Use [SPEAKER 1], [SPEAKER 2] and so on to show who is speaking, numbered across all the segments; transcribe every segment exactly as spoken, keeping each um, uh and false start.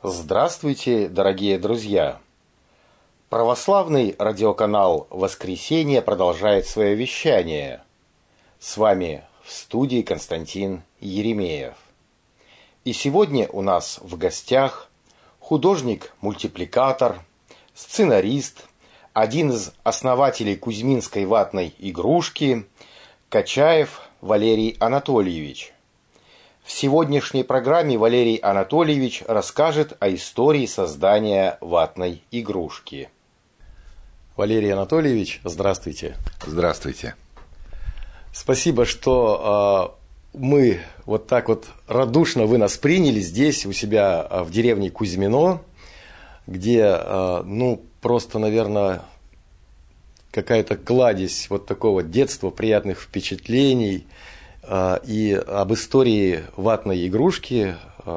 [SPEAKER 1] Здравствуйте, дорогие друзья! Православный радиоканал «Воскресенье» продолжает свое вещание. С вами в студии Константин Еремеев. И сегодня у нас в гостях художник-мультипликатор, сценарист, один из основателей кузьминской ватной игрушки Качаев Валерий Анатольевич. В сегодняшней программе Валерий Анатольевич расскажет о истории создания ватной игрушки. Валерий Анатольевич, здравствуйте.
[SPEAKER 2] Здравствуйте.
[SPEAKER 1] Спасибо, что э, мы вот так вот радушно вы нас приняли здесь, у себя в деревне Кузьмино, где, э, ну, просто, наверное, какая-то кладезь вот такого детства, приятных впечатлений. И об истории ватной игрушки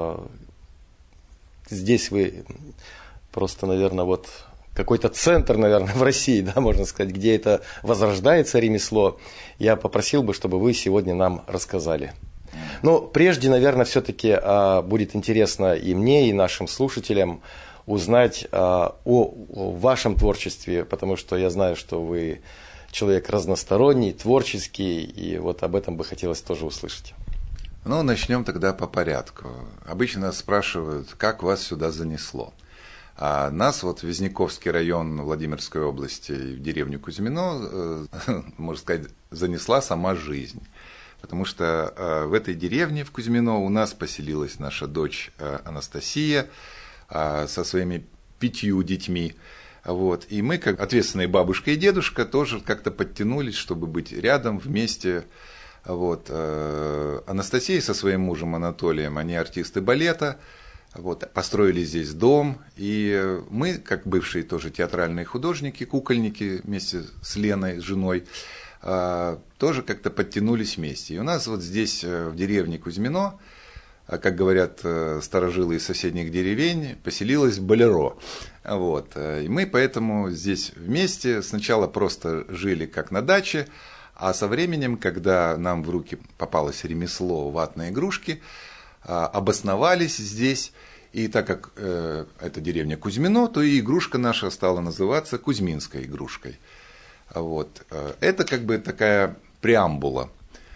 [SPEAKER 1] здесь вы просто, наверное, вот какой-то центр, наверное, в России, да, можно сказать, где это возрождается ремесло. Я попросил бы, чтобы вы сегодня нам рассказали. Но прежде, наверное, все-таки будет интересно и мне, и нашим слушателям узнать о вашем творчестве, потому что я знаю, что вы человек разносторонний, творческий, и вот об этом бы хотелось тоже услышать.
[SPEAKER 2] Ну, начнем тогда по порядку. Обычно нас спрашивают, как вас сюда занесло. А нас вот в Вязниковский район Владимирской области, в деревню Кузьмино, можно сказать, занесла сама жизнь. Потому что в этой деревне, в Кузьмино, у нас поселилась наша дочь Анастасия со своими пятью детьми. Вот. И мы, как ответственные бабушка и дедушка, тоже как-то подтянулись, чтобы быть рядом, вместе. Вот. Анастасия со своим мужем Анатолием, они артисты балета, вот. Построили здесь дом. И мы, как бывшие тоже театральные художники, кукольники, вместе с Леной, с женой, тоже как-то подтянулись вместе. И у нас вот здесь, в деревне Кузьмино, как говорят старожилы из соседних деревень, поселилась болеро. Вот. И мы поэтому здесь вместе сначала просто жили как на даче, а со временем, когда нам в руки попалось ремесло ватной игрушки, обосновались здесь. И так как э, это деревня Кузьмино, то и игрушка наша стала называться Кузьминской игрушкой. Вот. Это как бы такая преамбула.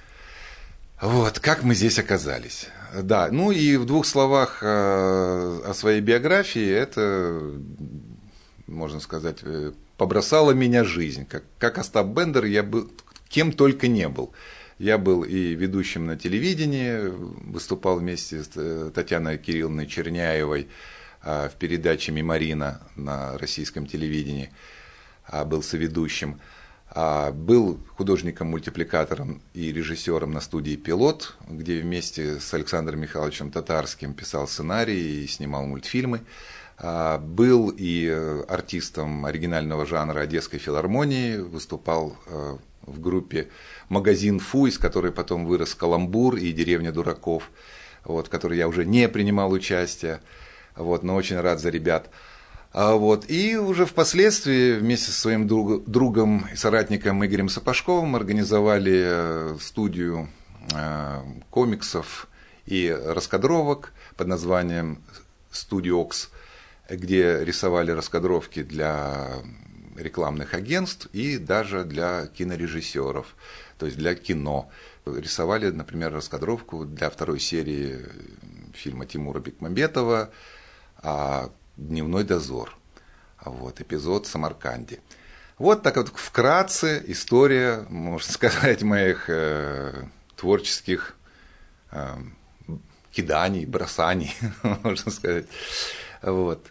[SPEAKER 2] Вот, как мы здесь оказались. Да, ну и в двух словах о своей биографии, это, можно сказать, побросала меня жизнь. Как, как Остап Бендер, я был кем только не был. Я был и ведущим на телевидении, выступал вместе с Татьяной Кирилловной Черняевой в передаче «Меморина» на российском телевидении, был соведущим. Был художником-мультипликатором и режиссером на студии «Пилот», где вместе с Александром Михайловичем Татарским писал сценарии и снимал мультфильмы. Был и артистом оригинального жанра Одесской филармонии, выступал в группе «Магазин Фу», из которой потом вырос «Каламбур» и «Деревня дураков», вот, в которой я уже не принимал участия, вот, но очень рад за ребят. Вот. И уже впоследствии вместе со своим друг, другом и соратником Игорем Сапожковым организовали студию комиксов и раскадровок под названием «Студиокс», где рисовали раскадровки для рекламных агентств и даже для кинорежиссеров, то есть для кино. Рисовали, например, раскадровку для второй серии фильма Тимура Бекмамбетова «Дневной дозор», вот, эпизод в Самарканде. Вот так вот вкратце история, можно сказать, моих э, творческих э, киданий, бросаний, можно сказать. Вот.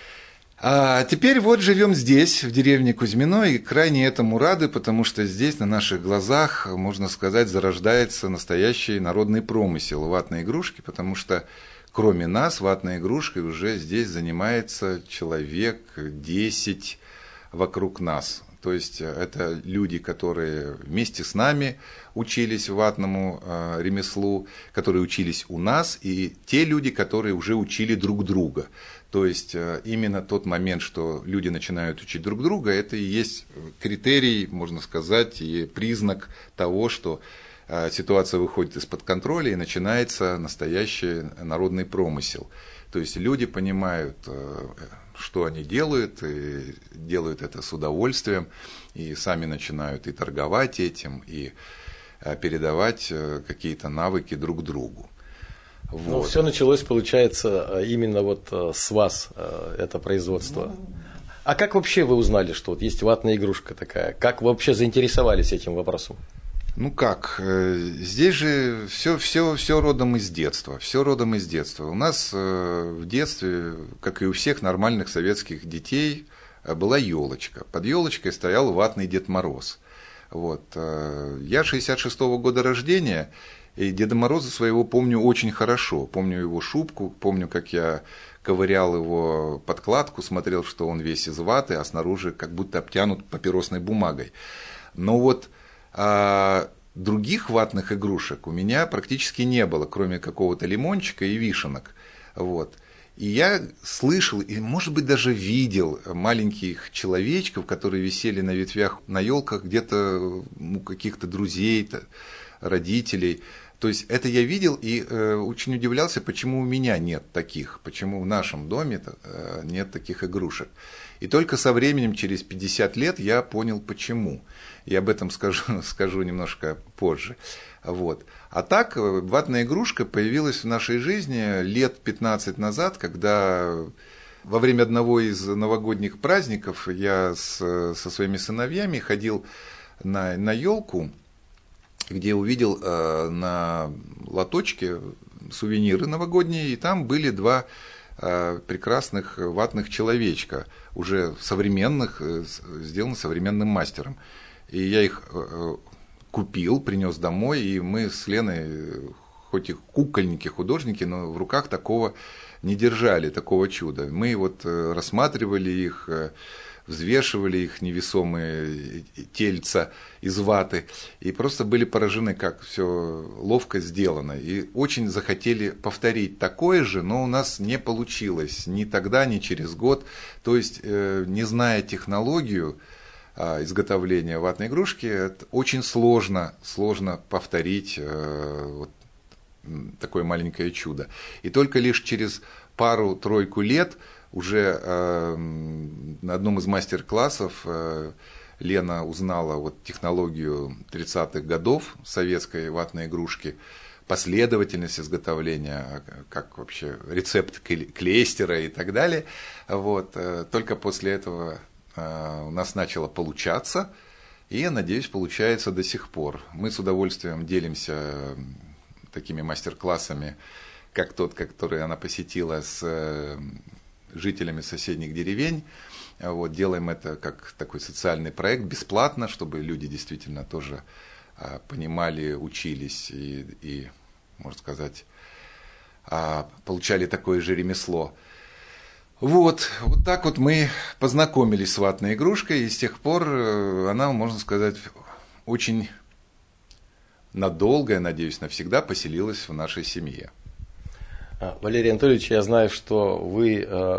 [SPEAKER 2] А теперь вот живем здесь, в деревне Кузьмино, и крайне этому рады, потому что здесь на наших глазах, можно сказать, зарождается настоящий народный промысел ватной игрушки, потому что кроме нас, ватной игрушкой уже здесь занимается человек десять вокруг нас. То есть это люди, которые вместе с нами учились ватному э, ремеслу, которые учились у нас, и те люди, которые уже учили друг друга. То есть э, именно тот момент, что люди начинают учить друг друга, это и есть критерий, можно сказать, и признак того, что ситуация выходит из-под контроля и начинается настоящий народный промысел. То есть люди понимают, что они делают, и делают это с удовольствием, и сами начинают и торговать этим, и передавать какие-то навыки друг другу. Вот.
[SPEAKER 1] Ну, все началось, получается, именно вот с вас, это производство. А как вообще вы узнали, что вот есть ватная игрушка такая? Как вы вообще заинтересовались этим вопросом?
[SPEAKER 2] Ну как, здесь же все, все, все родом из детства, все родом из детства. У нас в детстве, как и у всех нормальных советских детей, была елочка. Под елочкой стоял ватный Дед Мороз. Вот. Я шестьдесят шестого года рождения, и Деда Мороза своего помню очень хорошо. Помню его шубку, помню, как я ковырял его подкладку, смотрел, что он весь из ваты, а снаружи как будто обтянут папиросной бумагой. Но вот а, других ватных игрушек у меня практически не было, кроме какого-то лимончика и вишенок. Вот. И я слышал, и, может быть, даже видел маленьких человечков, которые висели на ветвях, на елках где-то у каких-то друзей, родителей. То есть это я видел и э, очень удивлялся, почему у меня нет таких, почему в нашем доме э, нет таких игрушек. И только со временем, через пятьдесят лет, я понял, почему. И об этом скажу, скажу немножко позже. Вот. А так, ватная игрушка появилась в нашей жизни лет пятнадцать назад, когда во время одного из новогодних праздников я с, со своими сыновьями ходил на, на елку, где увидел э, на лоточке сувениры новогодние, и там были два э, прекрасных ватных человечка, уже современных, э, сделаны современным мастером. И я их э, купил, принес домой, и мы с Леной, хоть и кукольники, художники, но в руках такого не держали, такого чуда. Мы вот э, рассматривали их, э, взвешивали их невесомые тельца из ваты и просто были поражены, как все ловко сделано. И очень захотели повторить такое же, но у нас не получилось ни тогда, ни через год. То есть, не зная технологию изготовления ватной игрушки, это очень сложно, сложно повторить вот такое маленькое чудо. И только лишь через пару-тройку лет уже э, на одном из мастер-классов э, Лена узнала вот технологию тридцатых годов советской ватной игрушки, последовательность изготовления, как вообще рецепт клейстера и так далее. Вот. Только после этого э, у нас начало получаться, и, я надеюсь, получается до сих пор. Мы с удовольствием делимся такими мастер-классами, как тот, который она посетила с жителями соседних деревень. Вот, делаем это как такой социальный проект, бесплатно, чтобы люди действительно тоже а, понимали, учились и, и, можно сказать, а, получали такое же ремесло. Вот, вот так вот мы познакомились с ватной игрушкой, и с тех пор она, можно сказать, очень надолго, я надеюсь, навсегда поселилась в нашей семье.
[SPEAKER 1] Валерий Анатольевич, я знаю, что вы э,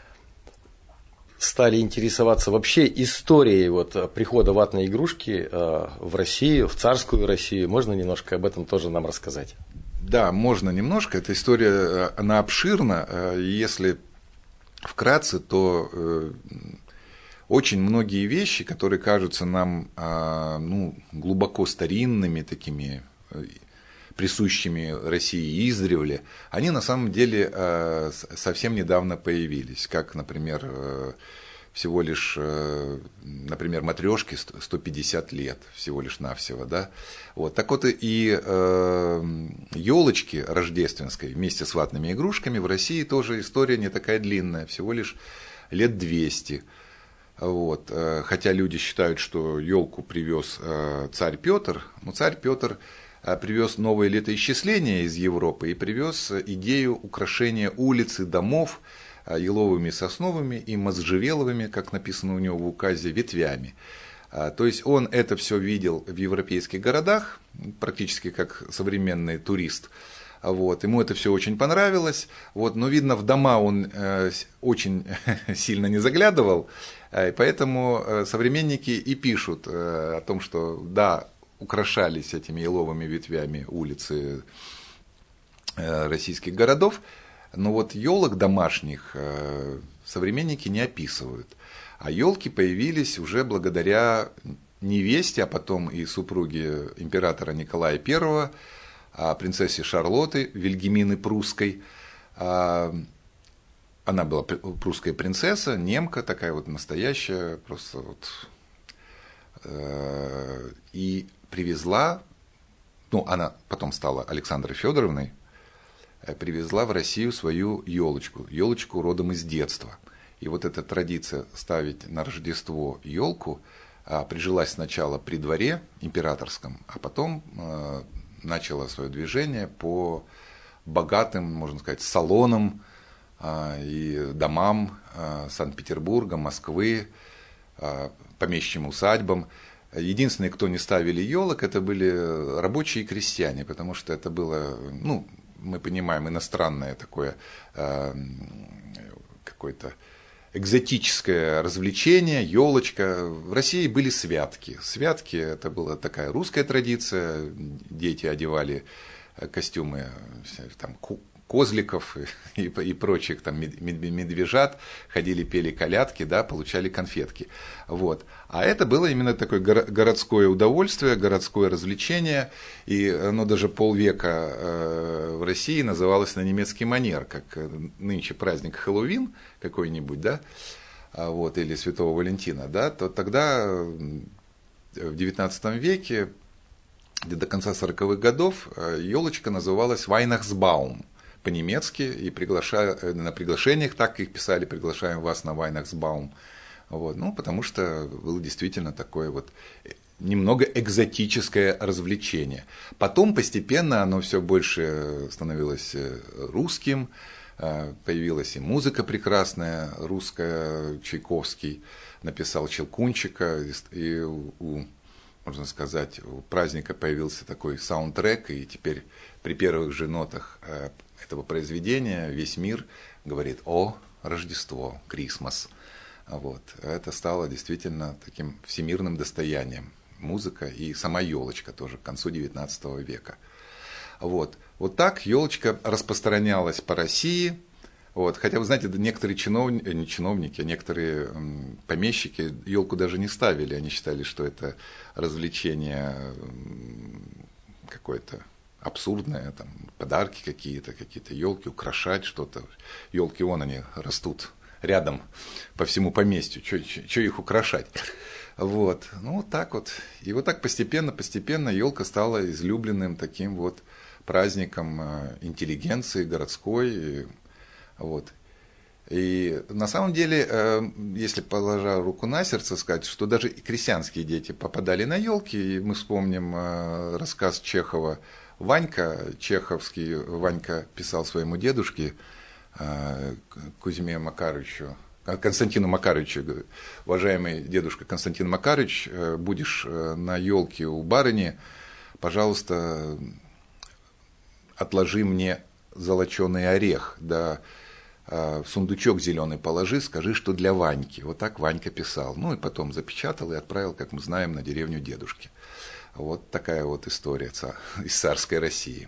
[SPEAKER 1] стали интересоваться вообще историей вот, прихода ватной игрушки э, в Россию, в царскую Россию. Можно немножко об этом тоже нам рассказать?
[SPEAKER 2] Да, можно немножко. Эта история, она обширна. Если вкратце, то э, очень многие вещи, которые кажутся нам э, ну, глубоко старинными, такими присущими России издревле, они на самом деле э, совсем недавно появились, как, например, э, всего лишь, э, например, матрешке сто пятьдесят лет, всего лишь навсего, да. Вот. Так вот и э, елочки рождественской вместе с ватными игрушками в России тоже история не такая длинная, всего лишь лет двести. Вот. Хотя люди считают, что елку привез э, царь Петр, но царь Петр привез новое летоисчисление из Европы и привез идею украшения улиц и домов еловыми, сосновыми и можжевеловыми, как написано у него в указе, ветвями. То есть он это все видел в европейских городах, практически как современный турист. Вот. Ему это все очень понравилось, вот. Но, видно, в дома он очень сильно не заглядывал, и поэтому современники и пишут о том, что да, украшались этими еловыми ветвями улицы российских городов, Но вот елок домашних современники не описывают. А елки появились уже благодаря невесте, а потом и супруге императора Николая Первого, принцессе Шарлотты, Вильгельмины Прусской. Она была прусская принцесса, немка, такая вот настоящая, просто вот. И привезла, ну, она потом стала Александрой Федоровной, привезла в Россию свою елочку, елочку родом из детства. И вот эта традиция ставить на Рождество елку прижилась сначала при дворе императорском, а потом начала свое движение по богатым, можно сказать, салонам и домам Санкт-Петербурга, Москвы, помещичьим усадьбам. Единственные, кто не ставили елок, это были рабочие и крестьяне, потому что это было, ну, мы понимаем, иностранное такое какое-то экзотическое развлечение, елочка. В России были святки. Святки – это была такая русская традиция. Дети одевали костюмы там, козликов и, и, и прочих там, медвежат, ходили, пели колядки, да, получали конфетки. Вот. А это было именно такое городское удовольствие, городское развлечение, и оно даже полвека в России называлось на немецкий манер, как нынче праздник Хэллоуин какой-нибудь, да, вот, или Святого Валентина, да, то тогда в девятнадцатом веке, где до конца сороковых годов, елочка называлась Weihnachtsbaum по-немецки, и приглаша... на приглашениях так их писали, приглашаем вас на Weihnachtsbaum. Вот. Ну, потому что было действительно такое вот немного экзотическое развлечение. Потом постепенно оно все больше становилось русским, появилась и музыка прекрасная, русская, Чайковский написал «Щелкунчика», и у, можно сказать, у праздника появился такой саундтрек, и теперь при первых же нотах этого произведения весь мир говорит «О, Рождество, Крисмас». Вот. Это стало действительно таким всемирным достоянием. Музыка и сама елочка тоже к концу девятнадцатого века. Вот. Вот так елочка распространялась по России. Вот. Хотя, вы знаете, некоторые чиновники, не чиновники, а некоторые помещики елку даже не ставили. Они считали, что это развлечение какое-то абсурдное, там, подарки какие-то, какие-то елки, украшать что-то. Елки, вон они растут рядом по всему поместью, что их украшать. Вот. Ну, вот так вот. И вот так постепенно, постепенно елка стала излюбленным таким вот праздником интеллигенции городской. Вот. И на самом деле, если положа руку на сердце, сказать, что даже и крестьянские дети попадали на елки, и мы вспомним рассказ Чехова «Ванька», чеховский Ванька писал своему дедушке Кузьме Макаровичу, Константину Макаровичу: уважаемый дедушка Константин Макарович, будешь на елке у барыни, пожалуйста, отложи мне золоченый орех, да, в сундучок зеленый положи, скажи, что для Ваньки. Вот так Ванька писал. Ну и потом запечатал и отправил, как мы знаем, на деревню дедушки. Вот такая вот история из царской России.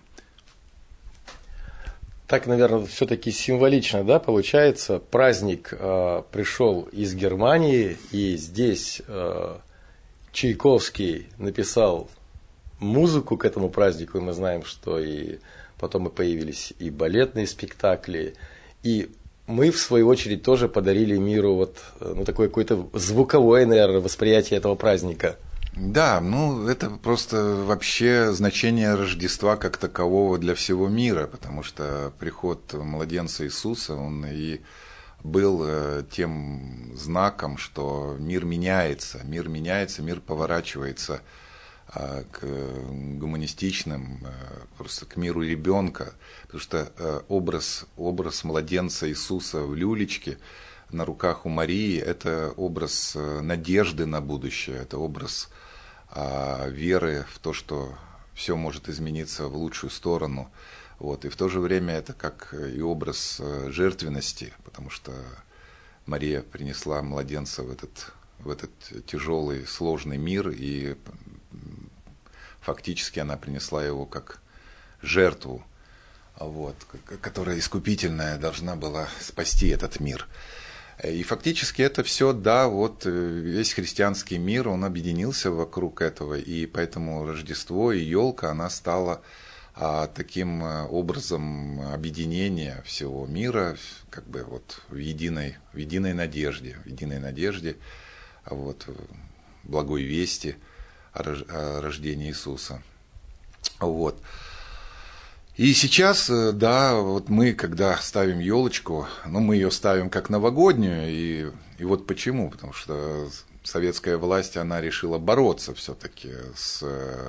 [SPEAKER 1] Так, наверное, все-таки символично, да, получается. Праздник э, пришел из Германии, и здесь э, Чайковский написал музыку к этому празднику, и мы знаем, что и потом и появились и балетные спектакли, и мы, в свою очередь, тоже подарили миру вот, ну, такое какое-то звуковое, наверное, восприятие этого праздника.
[SPEAKER 2] Да, ну это просто вообще значение Рождества как такового для всего мира, потому что приход младенца Иисуса, он и был тем знаком, что мир меняется, мир меняется, мир поворачивается к гуманистичным, просто к миру ребенка, потому что образ, образ младенца Иисуса в люлечке на руках у Марии – это образ надежды на будущее, это образ веры в то, что все может измениться в лучшую сторону. Вот. И в то же время это как и образ жертвенности, потому что Мария принесла младенца в этот, в этот тяжелый, сложный мир, и фактически она принесла его как жертву. вот, которая искупительная должна была спасти этот мир. И фактически это все, да, вот весь христианский мир, он объединился вокруг этого, и поэтому Рождество и елка, она стала а, таким образом объединения всего мира, как бы вот в единой, в единой надежде, в единой надежде, вот, благой вести о рождении Иисуса. Вот. И сейчас, да, вот мы, когда ставим елочку, ну, мы ее ставим как новогоднюю, и, и вот почему, потому что советская власть, она решила бороться все-таки с,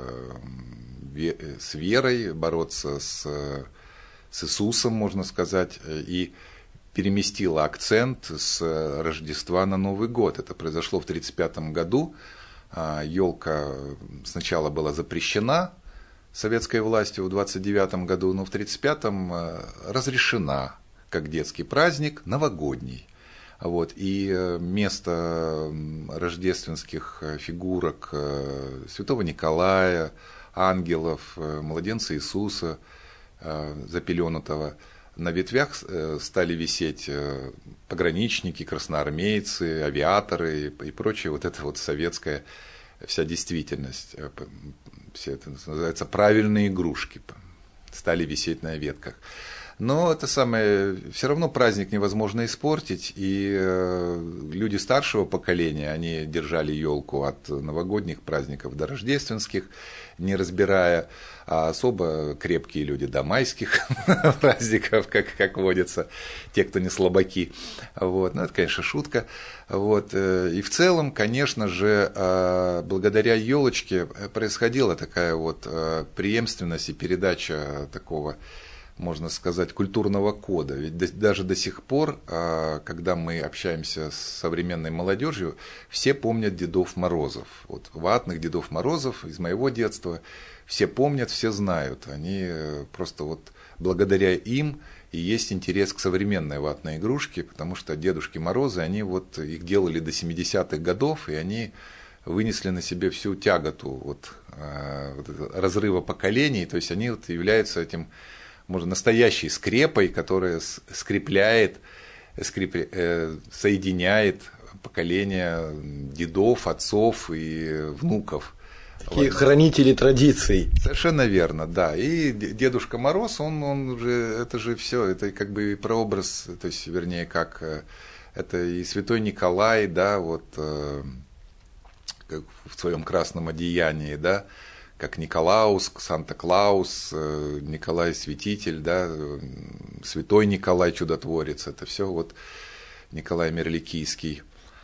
[SPEAKER 2] с верой, бороться с, с Иисусом, можно сказать, и переместила акцент с Рождества на Новый год. Это произошло в тысяча девятьсот тридцать пятом году, елка сначала была запрещена советской властью в двадцать девятом году, но в тридцать пятом разрешена как детский праздник новогодний. Вот. И место рождественских фигурок Святого Николая, ангелов, младенца Иисуса запеленутого на ветвях стали висеть пограничники, красноармейцы, авиаторы и прочее, вот это вот советская вся действительность. Все это называется правильные игрушки, стали висеть на ветках. Но это самое, все равно праздник невозможно испортить, и люди старшего поколения, они держали елку от новогодних праздников до рождественских, не разбирая, а особо крепкие люди до майских праздников, как, как водится, те, кто не слабаки. Вот. Ну, это, конечно, шутка. Вот. И в целом, конечно же, благодаря елочке происходила такая вот преемственность и передача такого, можно сказать, культурного кода. Ведь даже до сих пор, когда мы общаемся с современной молодежью, все помнят Дедов Морозов. Вот ватных Дедов Морозов из моего детства все помнят, все знают. Они просто вот благодаря им и есть интерес к современной ватной игрушке, потому что Дедушки Морозы, они вот их делали до семидесятых годов, и они вынесли на себе всю тяготу вот, вот, разрыва поколений, то есть они вот являются этим, можно, настоящей скрепой, которая скрепляет, скрепля, э, соединяет поколения дедов, отцов и внуков.
[SPEAKER 1] Такие вот. Хранители традиций.
[SPEAKER 2] Совершенно верно, да. И Дедушка Мороз, он, он уже, это же все, это как бы прообраз, то есть, вернее, как это и Святой Николай, да, вот как в своем красном одеянии, да, как Николаус, Санта-Клаус, Николай Святитель, да, Святой Николай Чудотворец, это все вот Николай Мерликийский.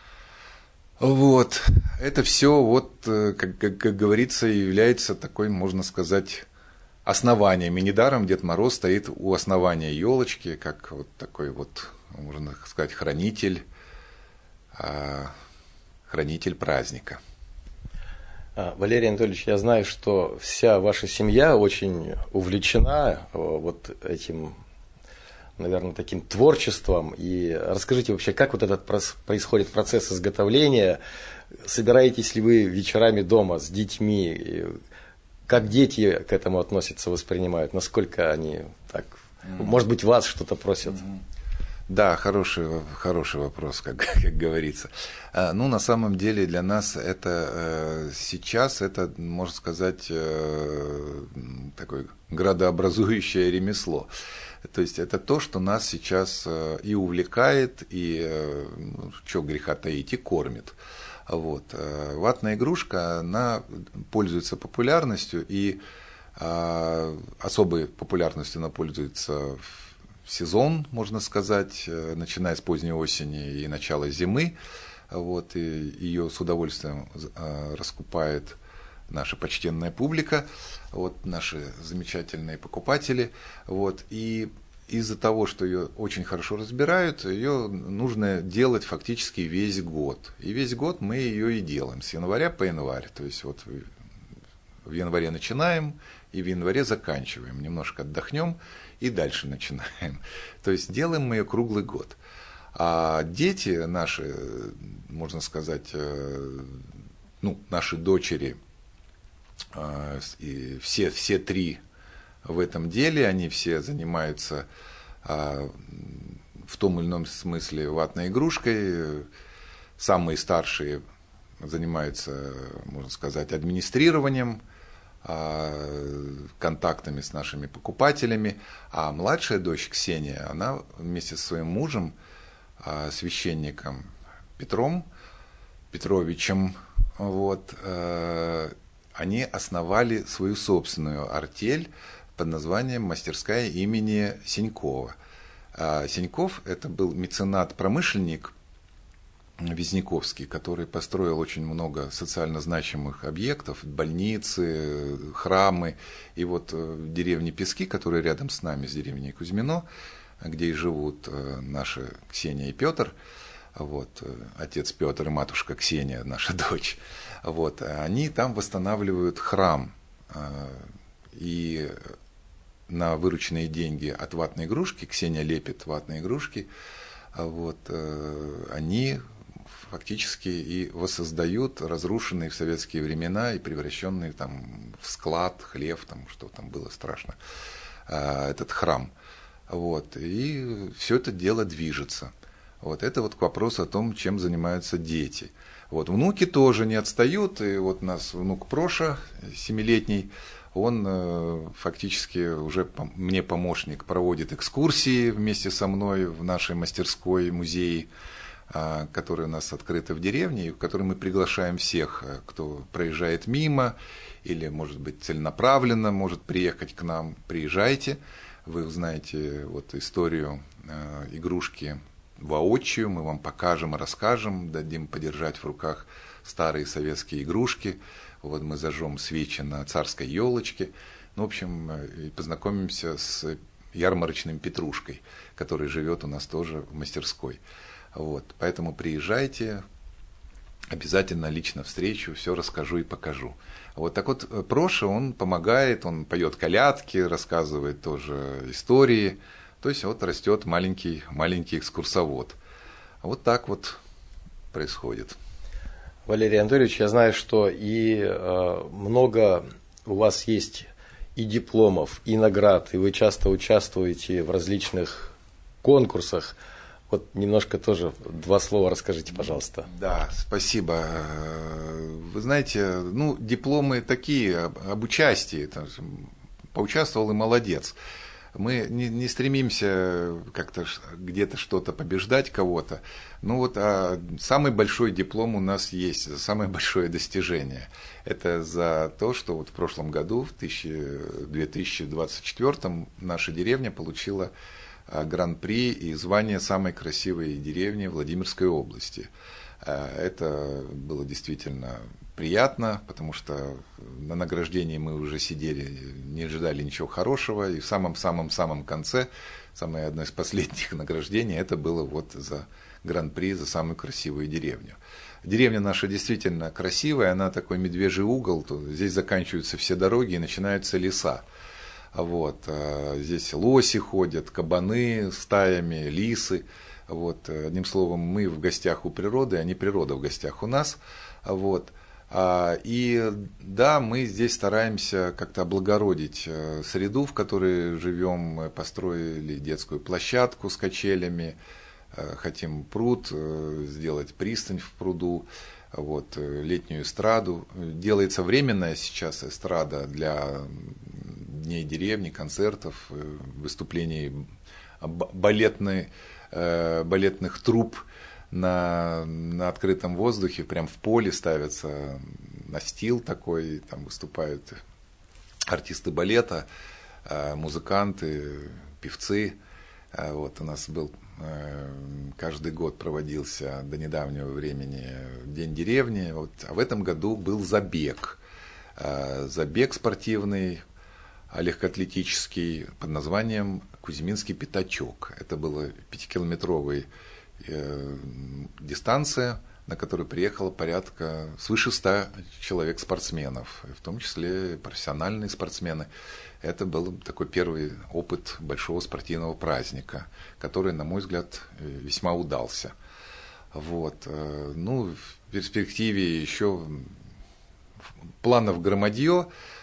[SPEAKER 2] Вот, это все, вот, как, как, как говорится, является такой, можно сказать, основанием. И недаром Дед Мороз стоит у основания елочки, как вот такой вот, можно сказать, хранитель, хранитель праздника.
[SPEAKER 1] Валерий Анатольевич, я знаю, что вся ваша семья очень увлечена вот этим, наверное, таким творчеством. И расскажите вообще, как вот этот происходит процесс изготовления? Собираетесь ли вы вечерами дома с детьми? Как дети к этому относятся, воспринимают? Насколько они так, mm-hmm. может быть, вас что-то просят?
[SPEAKER 2] Mm-hmm. Да, хороший, хороший вопрос, как, как говорится. Ну, на самом деле для нас это сейчас, это, можно сказать, такое градообразующее ремесло. То есть это то, что нас сейчас и увлекает, и, ну, что греха таить, и кормит. Вот. Ватная игрушка, она пользуется популярностью, и особой популярностью она пользуется в сезон, можно сказать, начиная с поздней осени и начала зимы. Вот, и ее с удовольствием раскупает наша почтенная публика, вот, наши замечательные покупатели. Вот, и из-за того, что ее очень хорошо разбирают, ее нужно делать фактически весь год. И весь год мы ее и делаем, с января по январь. То есть вот в январе начинаем и в январе заканчиваем. Немножко отдохнем и дальше начинаем. То есть делаем мы ее круглый год. А дети наши, можно сказать, ну, наши дочери, и все, все три в этом деле, они все занимаются а, в том или ином смысле ватной игрушкой. Самые старшие занимаются, можно сказать, администрированием, контактами с нашими покупателями, а младшая дочь Ксения, она вместе со своим мужем, священником Петром Петровичем, вот, они основали свою собственную артель под названием «Мастерская имени Сенькова». Сеньков – это был меценат-промышленник Визняковский, который построил очень много социально значимых объектов, больницы, храмы. И вот в деревне Пески, которая рядом с нами, с деревней Кузьмино, где и живут наши Ксения и Петр, вот, отец Петр и матушка Ксения, наша дочь, вот, они там восстанавливают храм. И на вырученные деньги от ватной игрушки, Ксения лепит ватные игрушки, вот, они фактически и воссоздают разрушенные в советские времена и превращенные там в склад, хлев, там, что там было страшно, этот храм. Вот. И все это дело движется. Вот. Это вот к вопросу о том, чем занимаются дети. Вот. Внуки тоже не отстают, и вот у нас внук Проша, семилетний, он фактически уже мне помощник, проводит экскурсии вместе со мной в нашей мастерской, музее, которые у нас открыты в деревне, и в которые мы приглашаем всех, кто проезжает мимо или, может быть, целенаправленно может приехать к нам. Приезжайте, вы узнаете вот историю игрушки воочию, мы вам покажем и расскажем, дадим подержать в руках старые советские игрушки. Вот мы зажжем свечи на царской елочке. Ну, в общем, и познакомимся с ярмарочным Петрушкой, который живет у нас тоже в мастерской. Вот, поэтому приезжайте, обязательно лично встречу, все расскажу и покажу. Вот так вот Проша, он помогает, он поет колядки, рассказывает тоже истории, то есть вот растет маленький, маленький экскурсовод. Вот так вот происходит.
[SPEAKER 1] Валерий Анатольевич, я знаю, что и э, много у вас есть и дипломов, и наград, и вы часто участвуете в различных конкурсах. Вот немножко тоже два слова расскажите, пожалуйста.
[SPEAKER 2] Да, спасибо. Вы знаете, ну, дипломы такие, об участии, там, поучаствовал и молодец. Мы не, не стремимся как-то где-то что-то побеждать кого-то. Ну вот, а самый большой диплом у нас есть, самое большое достижение. Это за то, что вот в прошлом году, в две тысячи двадцать четвёртом, наша деревня получила гран-при и звание самой красивой деревни Владимирской области. Это было действительно приятно, потому что на награждении мы уже сидели, не ожидали ничего хорошего, и в самом-самом-самом конце, самое одно из последних награждений, это было вот за гран-при за самую красивую деревню. Деревня наша действительно красивая, она такой медвежий угол, то здесь заканчиваются все дороги и начинаются леса. Вот, здесь лоси ходят, кабаны стаями, лисы. Вот, одним словом, мы в гостях у природы, а не природа в гостях у нас. Вот. И да, мы здесь стараемся как-то облагородить среду, в которой живем. Мы построили детскую площадку с качелями, хотим пруд, сделать пристань в пруду, вот, летнюю эстраду. Делается временная сейчас эстрада для дней деревни, концертов, выступлений балетной, балетных труп на, на открытом воздухе, прям в поле ставится настил такой, там выступают артисты балета, музыканты, певцы. Вот у нас был каждый год проводился до недавнего времени День деревни, вот, а в этом году был забег, забег спортивный, легкоатлетический под названием Кузьминский пятачок. Это была пятикилометровая э, дистанция, на которую приехало порядка свыше ста человек спортсменов, в том числе профессиональные спортсмены. Это был такой первый опыт большого спортивного праздника, который, на мой взгляд, весьма удался. Вот. Ну, в перспективе еще планов громадье.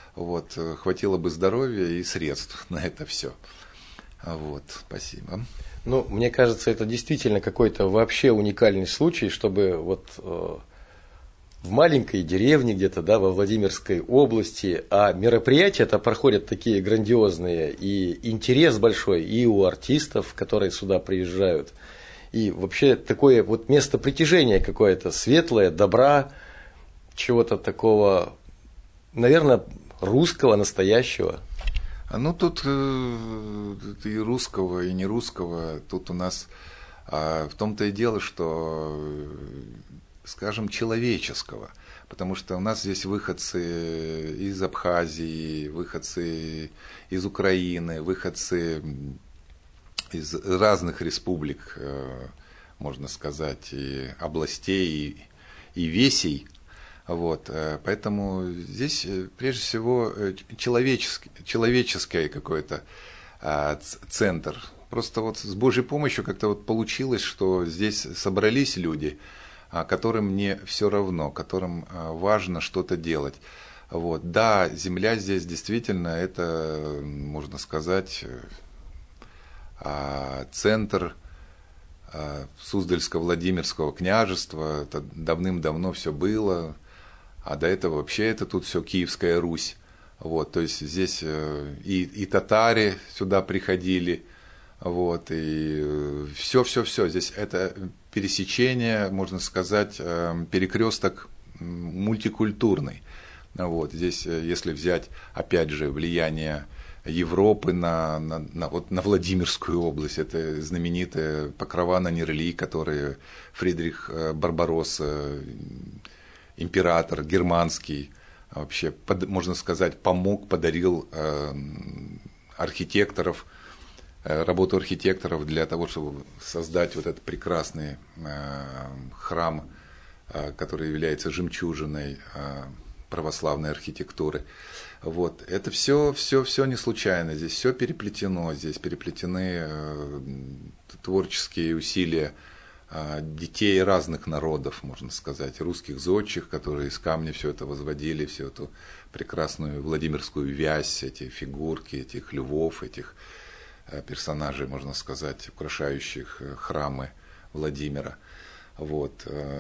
[SPEAKER 2] Вот, хватило бы здоровья и средств на это все. Вот, спасибо.
[SPEAKER 1] Ну, мне кажется, это действительно какой-то вообще уникальный случай, чтобы вот э, в маленькой деревне где-то, да, во Владимирской области, а мероприятия-то проходят такие грандиозные, и интерес большой и у артистов, которые сюда приезжают, и вообще такое вот место притяжения какое-то светлое, добра, чего-то такого, наверное, русского, настоящего.
[SPEAKER 2] Ну, тут э, и русского, и не русского. Тут у нас а, в том-то и дело, что, скажем, человеческого. Потому что у нас здесь выходцы из Абхазии, выходцы из Украины, выходцы из разных республик, э, можно сказать, и областей, и, и весей. Вот, поэтому здесь прежде всего человеческий, человеческий какой-то а, центр. Просто вот с Божьей помощью как-то вот получилось, что здесь собрались люди, а, которым не все равно, которым а, важно что-то делать. Вот. Да, земля здесь действительно это, можно сказать, а, центр а, Суздальско-Владимирского княжества. Это давным-давно все было. А до этого вообще это тут все Киевская Русь. Вот, то есть здесь и, и татари сюда приходили, вот, и все-все-все. Здесь это пересечение, можно сказать, перекресток мультикультурный. Вот, здесь, если взять, опять же, влияние Европы на, на, на, вот, на Владимирскую область, это знаменитые покрова на Нерли, которые Фридрих Барбаросса, император германский, вообще, под, можно сказать, помог, подарил э, архитекторов, э, работу архитекторов для того, чтобы создать вот этот прекрасный э, храм, э, который является жемчужиной э, православной архитектуры. Вот. Это все, все, все не случайно, здесь все переплетено, здесь переплетены э, творческие усилия детей разных народов, можно сказать, русских зодчих, которые из камня все это возводили, всю эту прекрасную Владимирскую вязь, эти фигурки, этих львов, этих персонажей, можно сказать, украшающих храмы Владимира. Вот.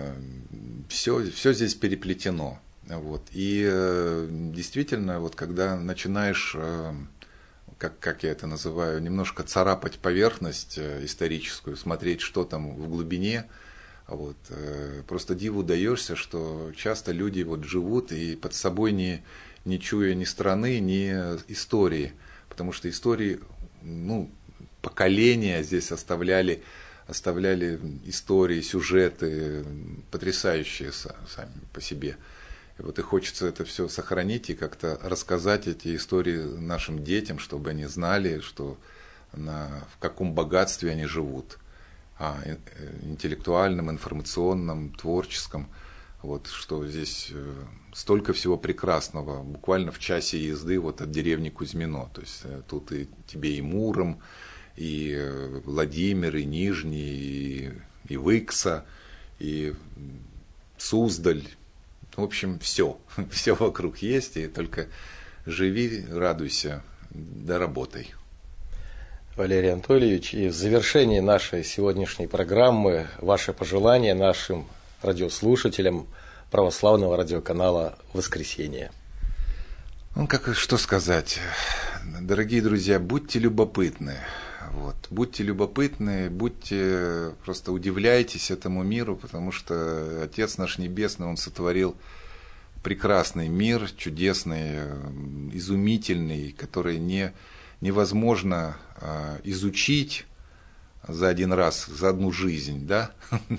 [SPEAKER 2] Все, все здесь переплетено. Вот. И действительно, вот когда начинаешь, как, как я это называю, немножко царапать поверхность историческую, смотреть, что там в глубине, вот, просто диву даешься, что часто люди вот живут и под собой не, не чуя ни страны, ни истории, потому что истории, ну, поколения здесь оставляли, оставляли истории, сюжеты потрясающие сами по себе. И вот и хочется это все сохранить и как-то рассказать эти истории нашим детям, чтобы они знали, что на, в каком богатстве они живут, а, интеллектуальном, информационном, творческом, вот, что здесь столько всего прекрасного, буквально в часе езды вот от деревни Кузьмино. То есть тут и тебе и Муром, и Владимир, и Нижний, и, и Выкса, и Суздаль. В общем, все, все вокруг есть, и только живи, радуйся, да работай.
[SPEAKER 1] Валерий Анатольевич, и в завершении нашей сегодняшней программы ваши пожелания нашим радиослушателям православного радиоканала «Воскресенье».
[SPEAKER 2] Ну, как что сказать, дорогие друзья, будьте любопытны. Вот. Будьте любопытны, будьте, просто удивляйтесь этому миру, потому что Отец наш Небесный, Он сотворил прекрасный мир, чудесный, изумительный, который не, невозможно а, изучить за один раз, за одну жизнь, да?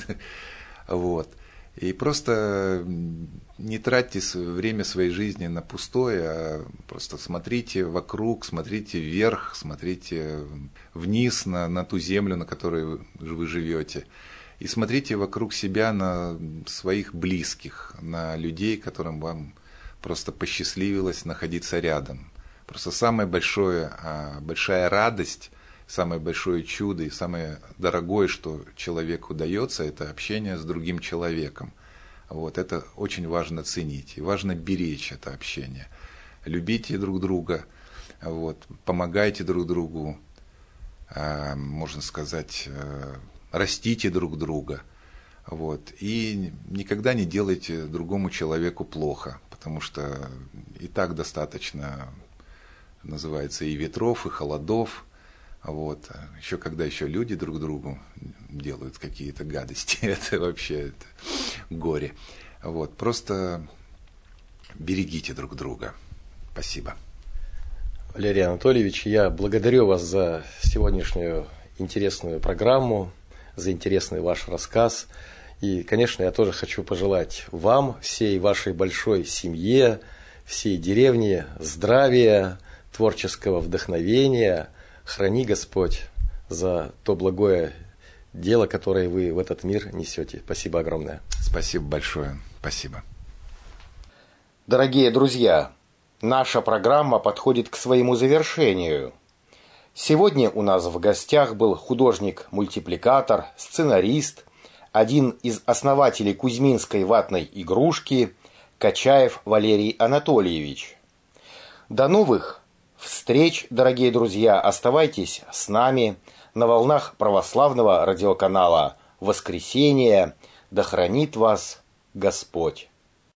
[SPEAKER 2] Вот. И просто не тратьте время своей жизни на пустое, а просто смотрите вокруг, смотрите вверх, смотрите вниз на, на ту землю, на которой вы живете. И смотрите вокруг себя на своих близких, на людей, которым вам просто посчастливилось находиться рядом. Просто самое большое, большая радость, самое большое чудо и самое дорогое, что человеку дается, это общение с другим человеком. Вот, это очень важно ценить, и важно беречь это общение. любите друг друга, вот, помогайте друг другу, можно сказать, растите друг друга. Вот, и никогда не делайте другому человеку плохо, потому что и так достаточно, называется, и ветров, и холодов. Вот. Еще когда еще люди друг другу делают какие-то гадости, это вообще это горе. Вот. Просто берегите друг друга. Спасибо.
[SPEAKER 1] Валерий Анатольевич, я благодарю вас за сегодняшнюю интересную программу, за интересный ваш рассказ. И, конечно, я тоже хочу пожелать вам, всей вашей большой семье, всей деревне здравия, творческого вдохновения. Храни Господь за то благое дело, которое вы в этот мир несете. Спасибо огромное.
[SPEAKER 2] Спасибо большое. Спасибо.
[SPEAKER 3] Дорогие друзья, наша программа подходит к своему завершению. Сегодня у нас в гостях был художник-мультипликатор, сценарист, один из основателей кузьминской ватной игрушки Качаев Валерий Анатольевич. До новых встреч, дорогие друзья! Оставайтесь с нами на волнах православного радиоканала «Воскресенье». Да хранит вас Господь!